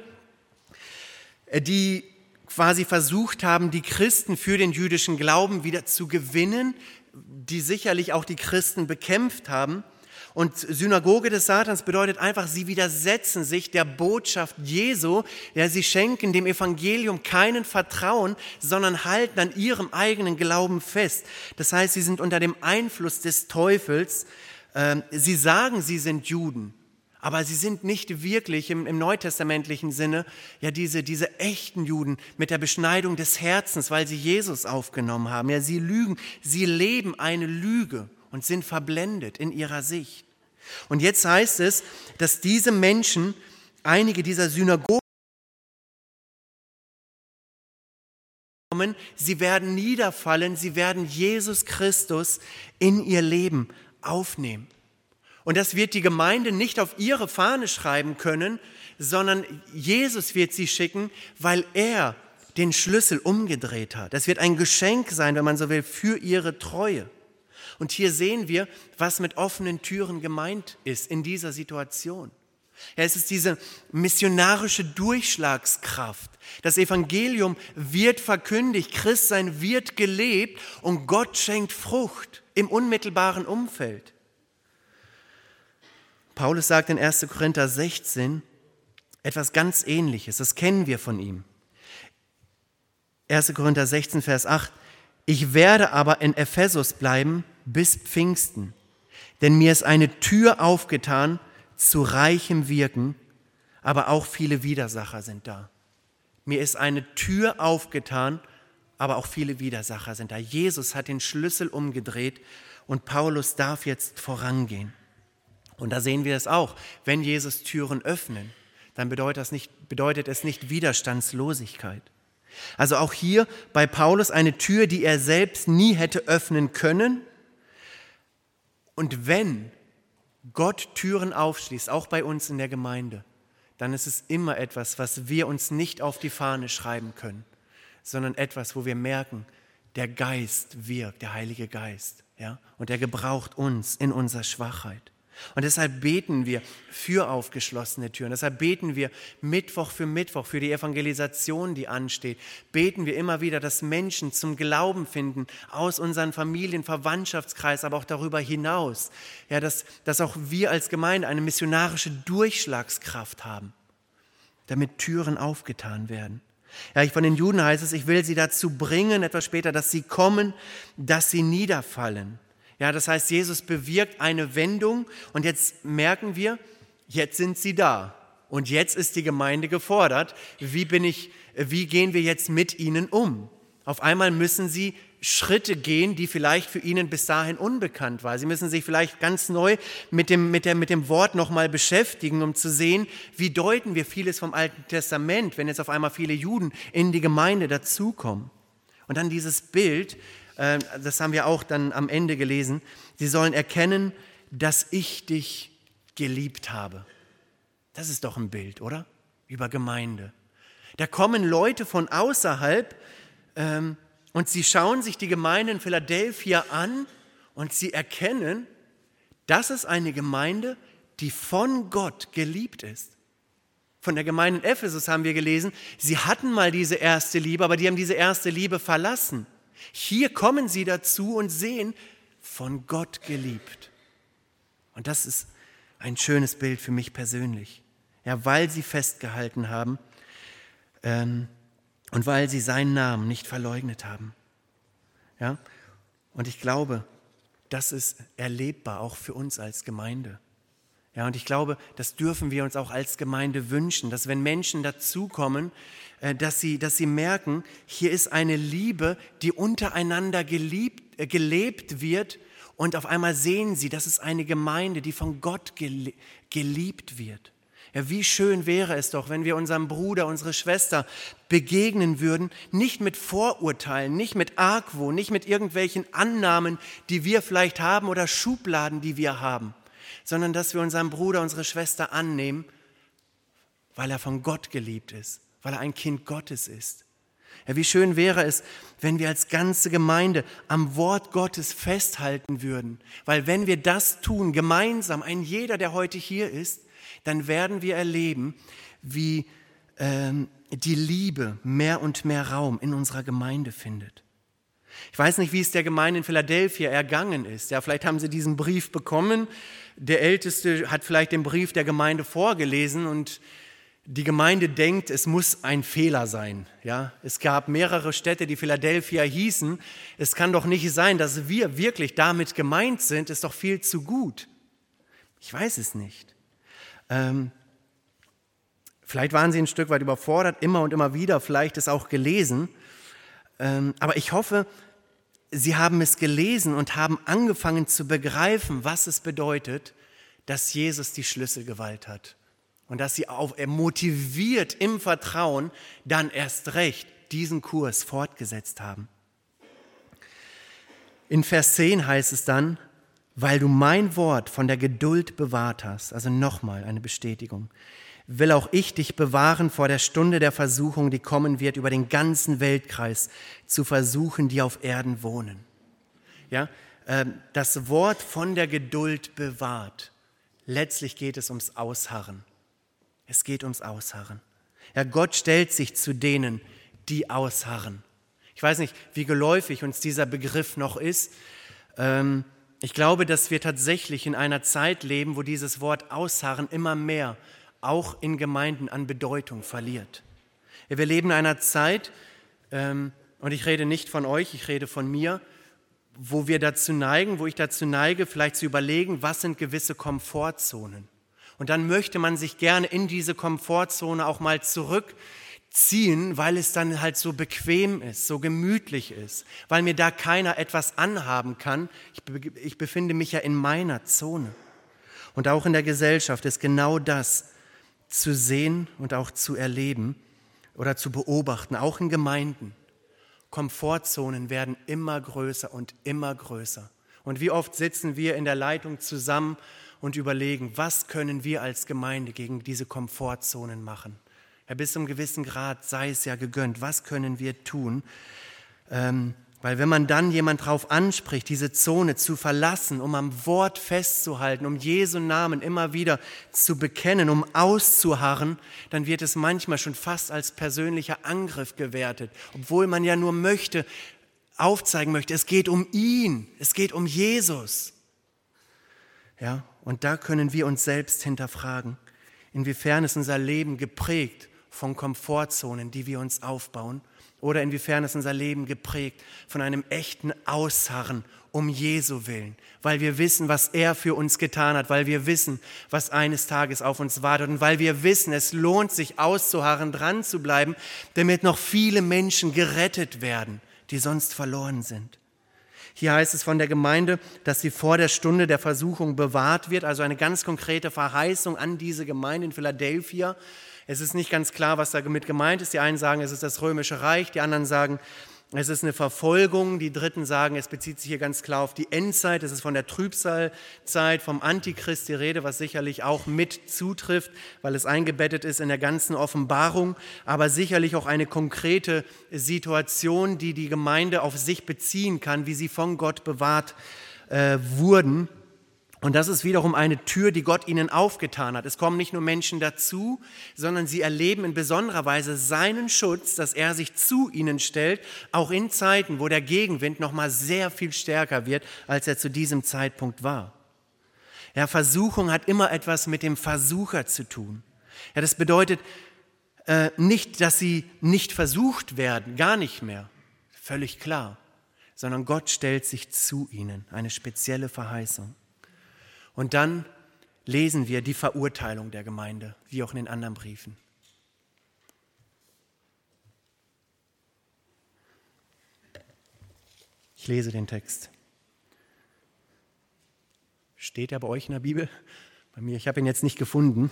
Speaker 1: die quasi versucht haben, die Christen für den jüdischen Glauben wieder zu gewinnen, die sicherlich auch die Christen bekämpft haben. Und Synagoge des Satans bedeutet einfach, sie widersetzen sich der Botschaft Jesu. Ja, sie schenken dem Evangelium keinen Vertrauen, sondern halten an ihrem eigenen Glauben fest. Das heißt, sie sind unter dem Einfluss des Teufels. Sie sagen, sie sind Juden, aber sie sind nicht wirklich im neutestamentlichen Sinne ja diese echten Juden mit der Beschneidung des Herzens, weil sie Jesus aufgenommen haben. Ja, sie lügen, sie leben eine Lüge und sind verblendet in ihrer Sicht. Und jetzt heißt es, dass diese Menschen, einige dieser Synagogen, sie werden niederfallen, sie werden Jesus Christus in ihr Leben aufnehmen. Und das wird die Gemeinde nicht auf ihre Fahne schreiben können, sondern Jesus wird sie schicken, weil er den Schlüssel umgedreht hat. Das wird ein Geschenk sein, wenn man so will, für ihre Treue. Und hier sehen wir, was mit offenen Türen gemeint ist in dieser Situation. Ja, es ist diese missionarische Durchschlagskraft. Das Evangelium wird verkündigt, Christsein wird gelebt und Gott schenkt Frucht im unmittelbaren Umfeld. Paulus sagt in 1. Korinther 16 etwas ganz Ähnliches, das kennen wir von ihm. 1. Korinther 16, Vers 8. Ich werde aber in Ephesus bleiben bis Pfingsten, denn mir ist eine Tür aufgetan zu reichem Wirken, aber auch viele Widersacher sind da. Mir ist eine Tür aufgetan, aber auch viele Widersacher sind da. Jesus hat den Schlüssel umgedreht und Paulus darf jetzt vorangehen. Und da sehen wir es auch, wenn Jesus Türen öffnet, dann bedeutet es nicht Widerstandslosigkeit. Also auch hier bei Paulus eine Tür, die er selbst nie hätte öffnen können. Und wenn Gott Türen aufschließt, auch bei uns in der Gemeinde, dann ist es immer etwas, was wir uns nicht auf die Fahne schreiben können, sondern etwas, wo wir merken, der Geist wirkt, der Heilige Geist, ja, und er gebraucht uns in unserer Schwachheit. Und deshalb beten wir für aufgeschlossene Türen. Deshalb beten wir Mittwoch für die Evangelisation, die ansteht. Beten wir immer wieder, dass Menschen zum Glauben finden, aus unseren Familien, Verwandtschaftskreis, aber auch darüber hinaus. Ja, dass auch wir als Gemeinde eine missionarische Durchschlagskraft haben, damit Türen aufgetan werden. Ja, von den Juden heißt es, ich will sie dazu bringen, etwas später, dass sie kommen, dass sie niederfallen. Ja, das heißt, Jesus bewirkt eine Wendung und jetzt merken wir, jetzt sind sie da und jetzt ist die Gemeinde gefordert. Wie gehen wir jetzt mit ihnen um? Auf einmal müssen sie Schritte gehen, die vielleicht für ihnen bis dahin unbekannt waren. Sie müssen sich vielleicht ganz neu mit dem Wort nochmal beschäftigen, um zu sehen, wie deuten wir vieles vom Alten Testament, wenn jetzt auf einmal viele Juden in die Gemeinde dazukommen. Und dann dieses Bild, das haben wir auch dann am Ende gelesen, sie sollen erkennen, dass ich dich geliebt habe. Das ist doch ein Bild, oder? Über Gemeinde. Da kommen Leute von außerhalb und sie schauen sich die Gemeinde in Philadelphia an und sie erkennen, das ist eine Gemeinde, die von Gott geliebt ist. Von der Gemeinde in Ephesus haben wir gelesen, sie hatten mal diese erste Liebe, aber die haben diese erste Liebe verlassen. Hier kommen sie dazu und sehen, von Gott geliebt. Und das ist Ein schönes Bild für mich persönlich. Ja, weil sie festgehalten haben und weil sie seinen Namen nicht verleugnet haben. Ja? Und ich glaube, das ist erlebbar auch für uns als Gemeinde. Ja, und ich glaube, das dürfen wir uns auch als Gemeinde wünschen, dass wenn Menschen dazukommen, dass sie merken, hier ist eine Liebe, die untereinander gelebt wird und auf einmal sehen sie, das ist eine Gemeinde, die von Gott geliebt wird. Ja, wie schön wäre es doch, wenn wir unserem Bruder, unserer Schwester begegnen würden, nicht mit Vorurteilen, nicht mit Argwohn, nicht mit irgendwelchen Annahmen, die wir vielleicht haben oder Schubladen, die wir haben, sondern dass wir unseren Bruder, unsere Schwester annehmen, weil er von Gott geliebt ist, weil er ein Kind Gottes ist. Ja, wie schön wäre es, wenn wir als ganze Gemeinde am Wort Gottes festhalten würden, weil wenn wir das tun, gemeinsam, ein jeder, der heute hier ist, dann werden wir erleben, wie die Liebe mehr und mehr Raum in unserer Gemeinde findet. Ich weiß nicht, wie es der Gemeinde in Philadelphia ergangen ist. Ja, vielleicht haben sie diesen Brief bekommen. Der Älteste hat vielleicht den Brief der Gemeinde vorgelesen und die Gemeinde denkt, es muss ein Fehler sein. Ja, es gab mehrere Städte, die Philadelphia hießen. Es kann doch nicht sein, dass wir wirklich damit gemeint sind. Ist doch viel zu gut. Ich weiß es nicht. Vielleicht waren sie ein Stück weit überfordert, immer und immer wieder, vielleicht es auch gelesen. Aber ich hoffe, sie haben es gelesen und haben angefangen zu begreifen, was es bedeutet, dass Jesus die Schlüsselgewalt hat. Und dass sie motiviert im Vertrauen dann erst recht diesen Kurs fortgesetzt haben. In Vers 10 heißt es dann, weil du mein Wort von der Geduld bewahrt hast, also nochmal eine Bestätigung, will auch ich dich bewahren vor der Stunde der Versuchung, die kommen wird, über den ganzen Weltkreis zu versuchen, die auf Erden wohnen. Ja, das Wort von der Geduld bewahrt. Letztlich geht es ums Ausharren. Es geht ums Ausharren. Ja, Gott stellt sich zu denen, die ausharren. Ich weiß nicht, wie geläufig uns dieser Begriff noch ist. Ich glaube, dass wir tatsächlich in einer Zeit leben, wo dieses Wort Ausharren immer mehr auch in Gemeinden an Bedeutung verliert. Wir leben in einer Zeit, und ich rede nicht von euch, ich rede von mir, wo ich dazu neige, vielleicht zu überlegen, was sind gewisse Komfortzonen. Und dann möchte man sich gerne in diese Komfortzone auch mal zurückziehen, weil es dann halt so bequem ist, so gemütlich ist, weil mir da keiner etwas anhaben kann. Ich befinde mich ja in meiner Zone. Und auch in der Gesellschaft ist genau das zu sehen und auch zu erleben oder zu beobachten, auch in Gemeinden. Komfortzonen werden immer größer und immer größer. Und wie oft sitzen wir in der Leitung zusammen und überlegen, was können wir als Gemeinde gegen diese Komfortzonen machen? Ja, bis zu einem gewissen Grad sei es ja gegönnt. Was können wir tun? Weil wenn man dann jemand darauf anspricht, diese Zone zu verlassen, um am Wort festzuhalten, um Jesu Namen immer wieder zu bekennen, um auszuharren, dann wird es manchmal schon fast als persönlicher Angriff gewertet, obwohl man ja nur aufzeigen möchte, es geht um ihn, es geht um Jesus. Ja, und da können wir uns selbst hinterfragen, inwiefern ist unser Leben geprägt von Komfortzonen, die wir uns aufbauen, oder inwiefern ist unser Leben geprägt von einem echten Ausharren um Jesu willen, weil wir wissen, was er für uns getan hat, weil wir wissen, was eines Tages auf uns wartet und weil wir wissen, es lohnt sich auszuharren, dran zu bleiben, damit noch viele Menschen gerettet werden, die sonst verloren sind. Hier heißt es von der Gemeinde, dass sie vor der Stunde der Versuchung bewahrt wird, also eine ganz konkrete Verheißung an diese Gemeinde in Philadelphia. Es ist nicht ganz klar, was damit gemeint ist. Die einen sagen, es ist das Römische Reich, die anderen sagen, es ist eine Verfolgung, die Dritten sagen, es bezieht sich hier ganz klar auf die Endzeit, es ist von der Trübsalzeit, vom Antichrist die Rede, was sicherlich auch mit zutrifft, weil es eingebettet ist in der ganzen Offenbarung, aber sicherlich auch eine konkrete Situation, die die Gemeinde auf sich beziehen kann, wie sie von Gott bewahrt wurden. Und das ist wiederum eine Tür, die Gott ihnen aufgetan hat. Es kommen nicht nur Menschen dazu, sondern sie erleben in besonderer Weise seinen Schutz, dass er sich zu ihnen stellt, auch in Zeiten, wo der Gegenwind noch mal sehr viel stärker wird, als er zu diesem Zeitpunkt war. Ja, Versuchung hat immer etwas mit dem Versucher zu tun. Ja, das bedeutet nicht, dass sie nicht versucht werden, gar nicht mehr, völlig klar, sondern Gott stellt sich zu ihnen, eine spezielle Verheißung. Und dann lesen wir die Verurteilung der Gemeinde, wie auch in den anderen Briefen. Ich lese den Text. Steht er bei euch in der Bibel? Bei mir, ich habe ihn jetzt nicht gefunden.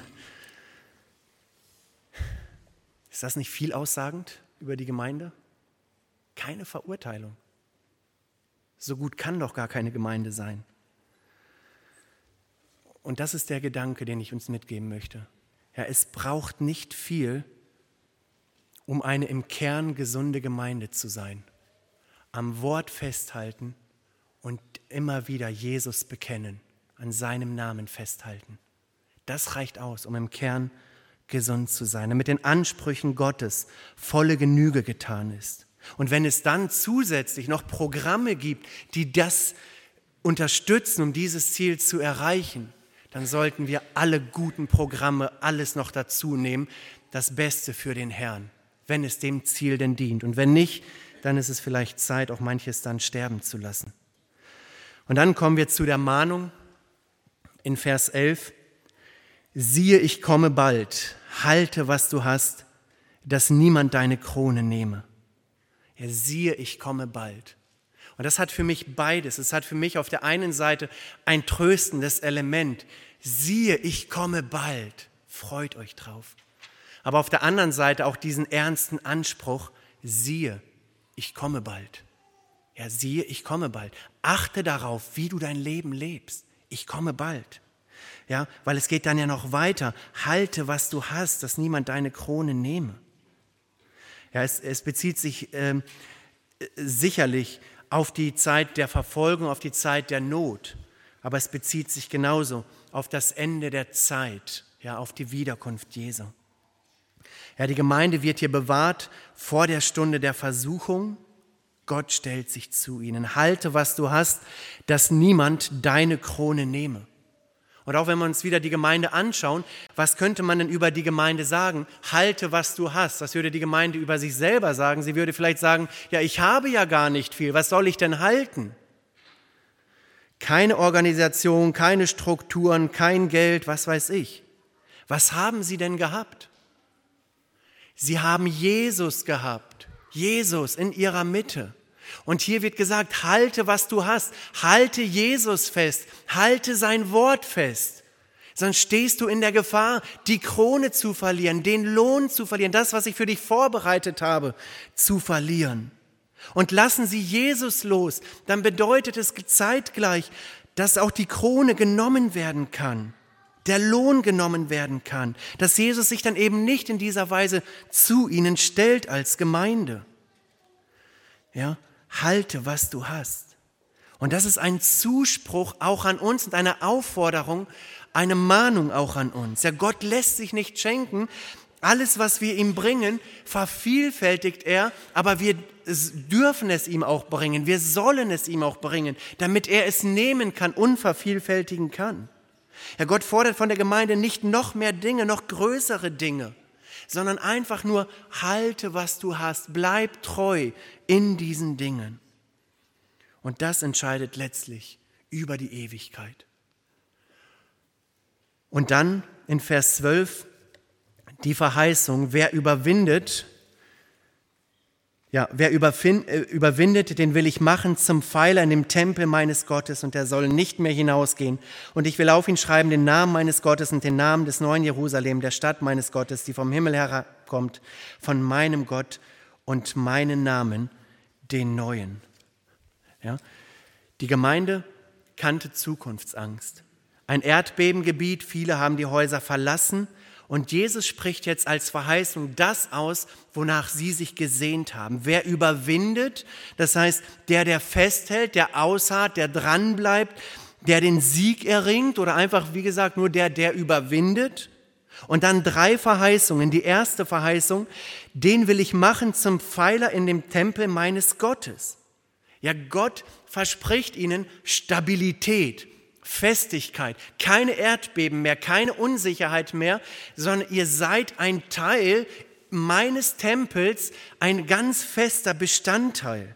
Speaker 1: Ist das nicht viel aussagend über die Gemeinde? Keine Verurteilung. So gut kann doch gar keine Gemeinde sein. Und das ist der Gedanke, den ich uns mitgeben möchte. Ja, es braucht nicht viel, um eine im Kern gesunde Gemeinde zu sein. Am Wort festhalten und immer wieder Jesus bekennen, an seinem Namen festhalten. Das reicht aus, um im Kern gesund zu sein, damit den Ansprüchen Gottes volle Genüge getan ist. Und wenn es dann zusätzlich noch Programme gibt, die das unterstützen, um dieses Ziel zu erreichen, dann sollten wir alle guten Programme, alles noch dazu nehmen, das Beste für den Herrn, wenn es dem Ziel denn dient. Und wenn nicht, dann ist es vielleicht Zeit, auch manches dann sterben zu lassen. Und dann kommen wir zu der Mahnung in Vers 11. Siehe, ich komme bald, halte, was du hast, dass niemand deine Krone nehme. Ja, siehe, ich komme bald. Und das hat für mich beides. Es hat für mich auf der einen Seite ein tröstendes Element. Siehe, ich komme bald. Freut euch drauf. Aber auf der anderen Seite auch diesen ernsten Anspruch. Siehe, ich komme bald. Ja, siehe, ich komme bald. Achte darauf, wie du dein Leben lebst. Ich komme bald. Ja, weil es geht dann ja noch weiter. Halte, was du hast, dass niemand deine Krone nehme. Ja, es bezieht sich sicherlich auf die Zeit der Verfolgung, auf die Zeit der Not. Aber es bezieht sich genauso auf das Ende der Zeit, ja, auf die Wiederkunft Jesu. Ja, die Gemeinde wird hier bewahrt vor der Stunde der Versuchung. Gott stellt sich zu ihnen. Halte, was du hast, dass niemand deine Krone nehme. Und auch wenn wir uns wieder die Gemeinde anschauen, was könnte man denn über die Gemeinde sagen? Halte, was du hast. Was würde die Gemeinde über sich selber sagen? Sie würde vielleicht sagen, ja, ich habe ja gar nicht viel. Was soll ich denn halten? Keine Organisation, keine Strukturen, kein Geld, was weiß ich. Was haben sie denn gehabt? Sie haben Jesus gehabt. Jesus in ihrer Mitte. Und hier wird gesagt, halte, was du hast. Halte Jesus fest. Halte sein Wort fest. Sonst stehst du in der Gefahr, die Krone zu verlieren, den Lohn zu verlieren, das, was ich für dich vorbereitet habe, zu verlieren. Und lassen sie Jesus los, dann bedeutet es zeitgleich, dass auch die Krone genommen werden kann, der Lohn genommen werden kann, dass Jesus sich dann eben nicht in dieser Weise zu ihnen stellt als Gemeinde. Ja, halte, was du hast. Und das ist ein Zuspruch auch an uns und eine Aufforderung, eine Mahnung auch an uns. Ja, Gott lässt sich nicht schenken. Alles, was wir ihm bringen, vervielfältigt er, aber wir dürfen es ihm auch bringen. Wir sollen es ihm auch bringen, damit er es nehmen kann und vervielfältigen kann. Ja, Gott fordert von der Gemeinde nicht noch mehr Dinge, noch größere Dinge, sondern einfach nur halte, was du hast. Bleib treu in diesen Dingen. Und das entscheidet letztlich über die Ewigkeit. Und dann in Vers 12 die Verheißung, wer überwindet, den will ich machen zum Pfeiler in dem Tempel meines Gottes und der soll nicht mehr hinausgehen. Und ich will auf ihn schreiben den Namen meines Gottes und den Namen des neuen Jerusalem, der Stadt meines Gottes, die vom Himmel herabkommt, von meinem Gott und meinen Namen, den neuen. Ja? Die Gemeinde kannte Zukunftsangst. Ein Erdbebengebiet, viele haben die Häuser verlassen. Und Jesus spricht jetzt als Verheißung das aus, wonach sie sich gesehnt haben. Wer überwindet, das heißt, der festhält, der ausharrt, der dranbleibt, der den Sieg erringt oder einfach, wie gesagt, nur der überwindet. Und dann 3 Verheißungen. Die erste Verheißung, den will ich machen zum Pfeiler in dem Tempel meines Gottes. Ja, Gott verspricht ihnen Stabilität, Festigkeit, keine Erdbeben mehr, keine Unsicherheit mehr, sondern ihr seid ein Teil meines Tempels, ein ganz fester Bestandteil.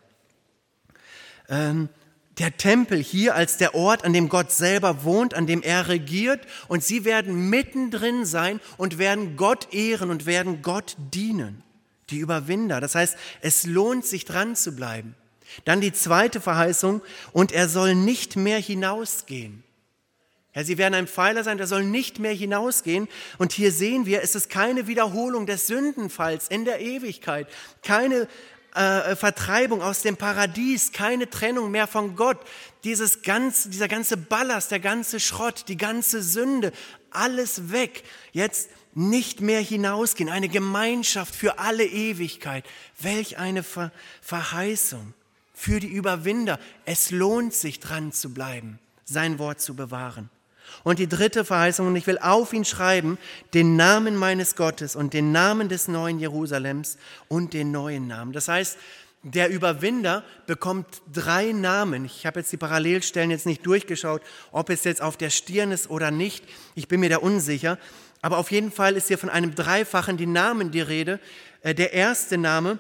Speaker 1: Der Tempel hier als der Ort, an dem Gott selber wohnt, an dem er regiert, und sie werden mittendrin sein und werden Gott ehren und werden Gott dienen, die Überwinder. Das heißt, es lohnt sich dran zu bleiben. Dann die zweite Verheißung, und er soll nicht mehr hinausgehen. Ja, sie werden ein Pfeiler sein, der soll nicht mehr hinausgehen. Und hier sehen wir, es ist keine Wiederholung des Sündenfalls in der Ewigkeit, keine Vertreibung aus dem Paradies, keine Trennung mehr von Gott. Dieser ganze Ballast, der ganze Schrott, die ganze Sünde, alles weg. Jetzt nicht mehr hinausgehen, eine Gemeinschaft für alle Ewigkeit. Welch eine Verheißung für die Überwinder. Es lohnt sich, dran zu bleiben, sein Wort zu bewahren. Und die dritte Verheißung, und ich will auf ihn schreiben, den Namen meines Gottes und den Namen des neuen Jerusalems und den neuen Namen. Das heißt, der Überwinder bekommt 3 Namen. Ich habe jetzt die Parallelstellen jetzt nicht durchgeschaut, ob es jetzt auf der Stirn ist oder nicht. Ich bin mir da unsicher. Aber auf jeden Fall ist hier von einem dreifachen die Namen die Rede. Der erste Name,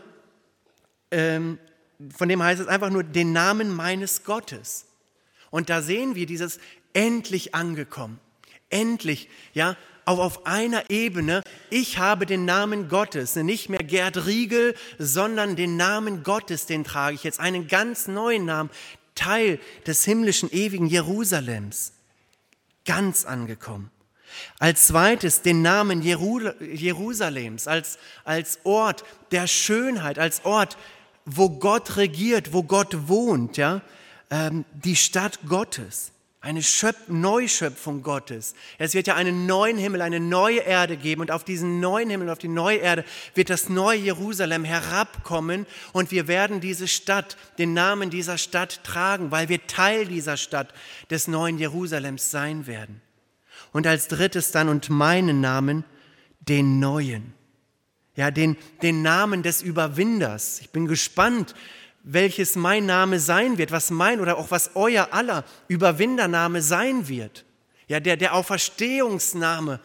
Speaker 1: von dem heißt es einfach nur den Namen meines Gottes. Und da sehen wir dieses endlich angekommen. Endlich, ja, auf einer Ebene. Ich habe den Namen Gottes, nicht mehr Gerd Riegel, sondern den Namen Gottes, den trage ich jetzt. Einen ganz neuen Namen, Teil des himmlischen, ewigen Jerusalems. Ganz angekommen. Als zweites den Namen Jerusalems, als Ort der Schönheit, als Ort, wo Gott regiert, wo Gott wohnt, ja, die Stadt Gottes, eine Neuschöpfung Gottes. Es wird ja einen neuen Himmel, eine neue Erde geben, und auf diesen neuen Himmel, auf die neue Erde wird das neue Jerusalem herabkommen, und wir werden diese Stadt, den Namen dieser Stadt tragen, weil wir Teil dieser Stadt des neuen Jerusalems sein werden. Und als drittes dann, und meinen Namen, den neuen. Ja, den Namen des Überwinders. Ich bin gespannt, welches mein Name sein wird, was mein oder auch was euer aller Überwindername sein wird. Ja, der Auferstehungsname,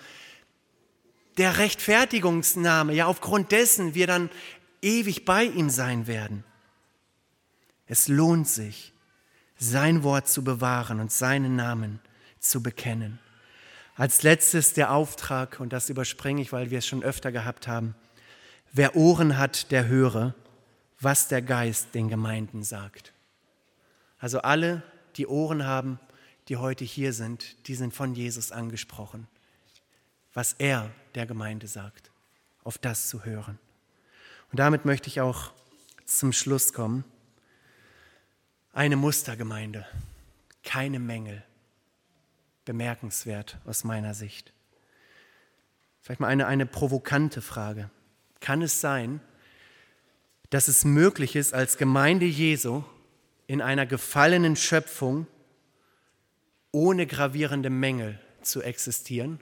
Speaker 1: der Rechtfertigungsname, ja, aufgrund dessen wir dann ewig bei ihm sein werden. Es lohnt sich, sein Wort zu bewahren und seinen Namen zu bekennen. Als letztes der Auftrag, und das überspringe ich, weil wir es schon öfter gehabt haben. Wer Ohren hat, der höre, was der Geist den Gemeinden sagt. Also alle, die Ohren haben, die heute hier sind, die sind von Jesus angesprochen. Was er der Gemeinde sagt, auf das zu hören. Und damit möchte ich auch zum Schluss kommen. Eine Mustergemeinde, keine Mängel. Bemerkenswert aus meiner Sicht. Vielleicht mal eine provokante Frage. Kann es sein, dass es möglich ist, als Gemeinde Jesu in einer gefallenen Schöpfung ohne gravierende Mängel zu existieren?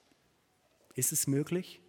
Speaker 1: Ist es möglich?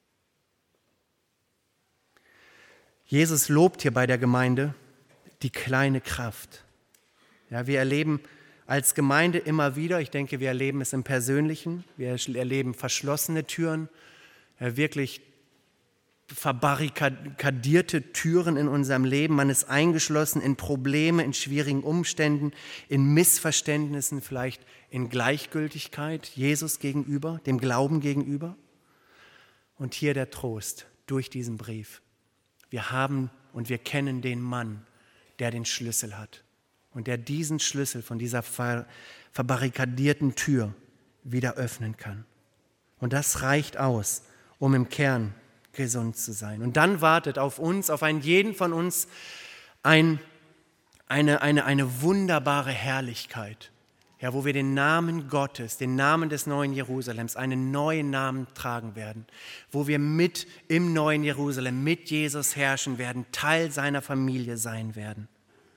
Speaker 1: Jesus lobt hier bei der Gemeinde die kleine Kraft. Ja, wir erleben als Gemeinde immer wieder, ich denke, wir erleben es im Persönlichen, wir erleben verschlossene Türen, wirklich verbarrikadierte Türen in unserem Leben. Man ist eingeschlossen in Probleme, in schwierigen Umständen, in Missverständnissen, vielleicht in Gleichgültigkeit Jesus gegenüber, dem Glauben gegenüber. Und hier der Trost durch diesen Brief. Wir haben und wir kennen den Mann, der den Schlüssel hat. Und der diesen Schlüssel von dieser verbarrikadierten Tür wieder öffnen kann. Und das reicht aus, um im Kern gesund zu sein. Und dann wartet auf uns, auf einen jeden von uns, eine wunderbare Herrlichkeit, ja, wo wir den Namen Gottes, den Namen des neuen Jerusalems, einen neuen Namen tragen werden, wo wir mit im neuen Jerusalem, mit Jesus herrschen werden, Teil seiner Familie sein werden.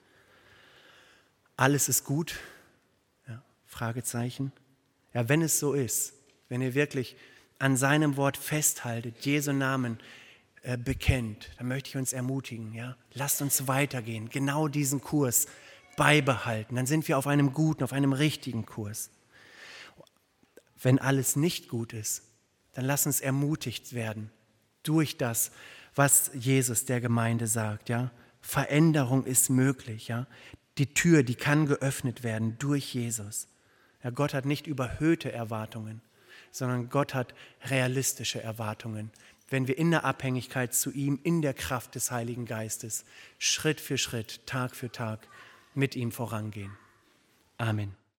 Speaker 1: Alles ist gut? Ja, Fragezeichen. Ja, wenn es so ist, wenn ihr wirklich an seinem Wort festhaltet, Jesu Namen bekennt, dann möchte ich uns ermutigen, ja, lasst uns weitergehen, genau diesen Kurs beibehalten. Dann sind wir auf einem guten, auf einem richtigen Kurs. Wenn alles nicht gut ist, dann lass uns ermutigt werden durch das, was Jesus der Gemeinde sagt. Ja? Veränderung ist möglich. Ja? Die Tür, die kann geöffnet werden durch Jesus. Ja, Gott hat nicht überhöhte Erwartungen, sondern Gott hat realistische Erwartungen. Wenn wir in der Abhängigkeit zu ihm, in der Kraft des Heiligen Geistes, Schritt für Schritt, Tag für Tag mit ihm vorangehen. Amen.